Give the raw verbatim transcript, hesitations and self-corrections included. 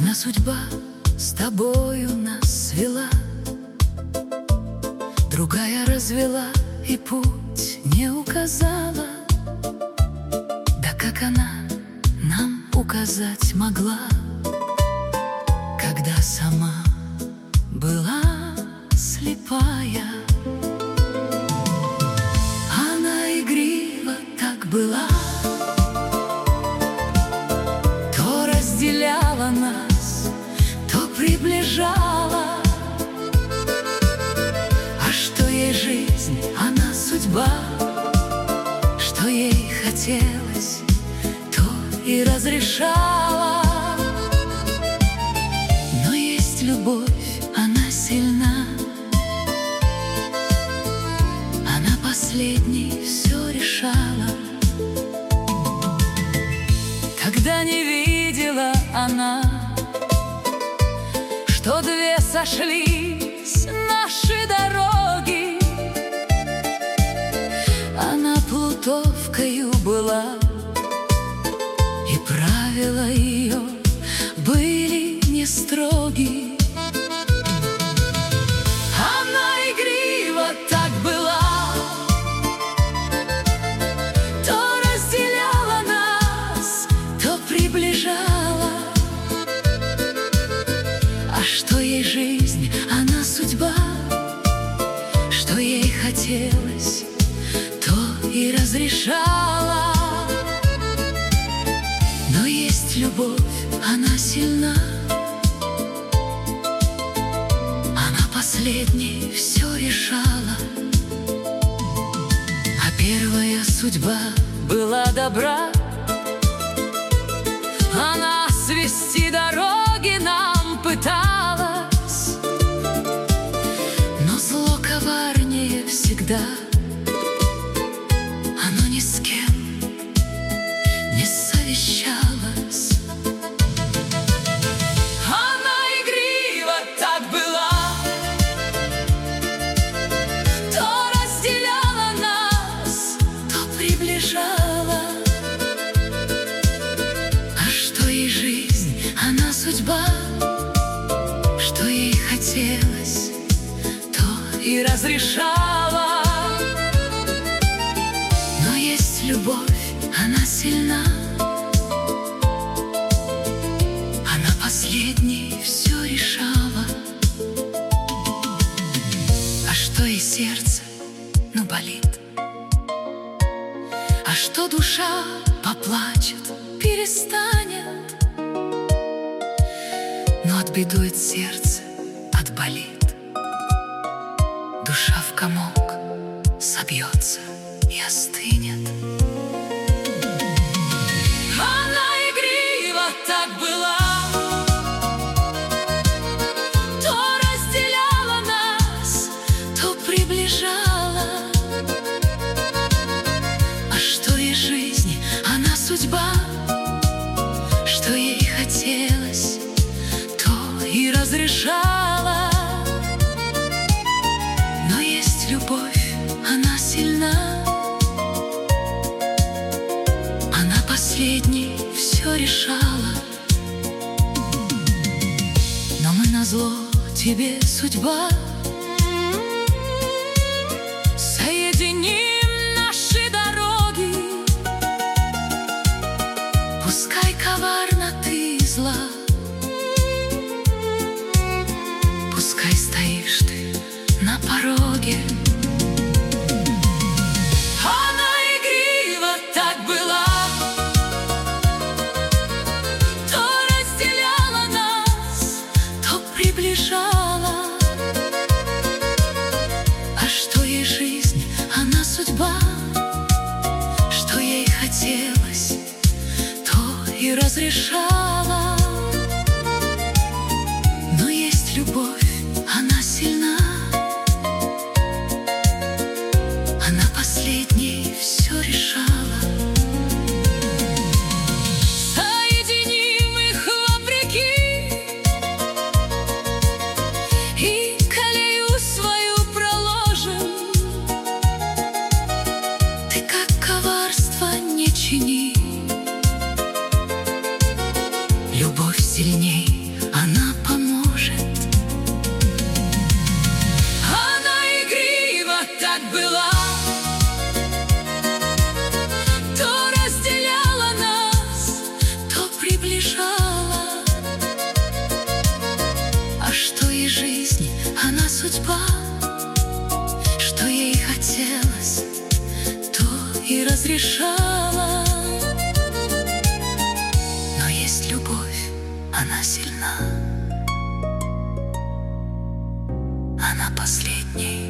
Одна судьба с тобою нас свела, другая развела и путь не указала. Да как она нам указать могла, когда сама была слепая? Она игрива так была, то разделяла нас, то приближала. А что ей жизнь, она судьба, что ей хотелось, то и разрешала. Но есть любовь, она сильна, она последней все решала. Когда не видела она, что две сошлись наши дороги, она плутовкою была, и правила ее были не строги. Она игрива так была, то разделяла нас, то приближала. А что ей жизнь, она судьба, что ей хотелось, то и разрешала. Но есть любовь, она сильна, она последней все решала. А первая судьба была добра, она свести дороги нам пыталась. Но зло коварнее всегда, оно ни с кем не совещалось. Она игрива так была, то разделяла нас, то приближала. А что ей жизнь, она судьба, что ей хотелось, то и разрешала. Но есть любовь, она сильна, она последней все решала. А что и сердце, ну болит, а что душа поплачет, перестанет, но отбедует сердце, отболит, душа в комок собьется и остынет. Она игрива так была, то разделяла нас, то приближала. А что ей жизнь, она судьба, что ей хотелось, то и разрешала. Но есть любовь, она сильна, она последней все решала. Но мы назло тебе, судьба, соединим наши дороги. Пускай коварна ты и зла, пускай стоишь ты на пороге. Она игрива так была, то разделяла нас, то приближала. А что ей жизнь, она судьба, что ей хотелось, то и разрешала. Но есть любовь, она сильна, она последней все решала. Соединим их вопреки, и колею свою проложим. Ты как коварство не чини, любовь сильней жизни она судьба. Что ей хотелось, то и разрешала. Но есть любовь, она сильна, она последней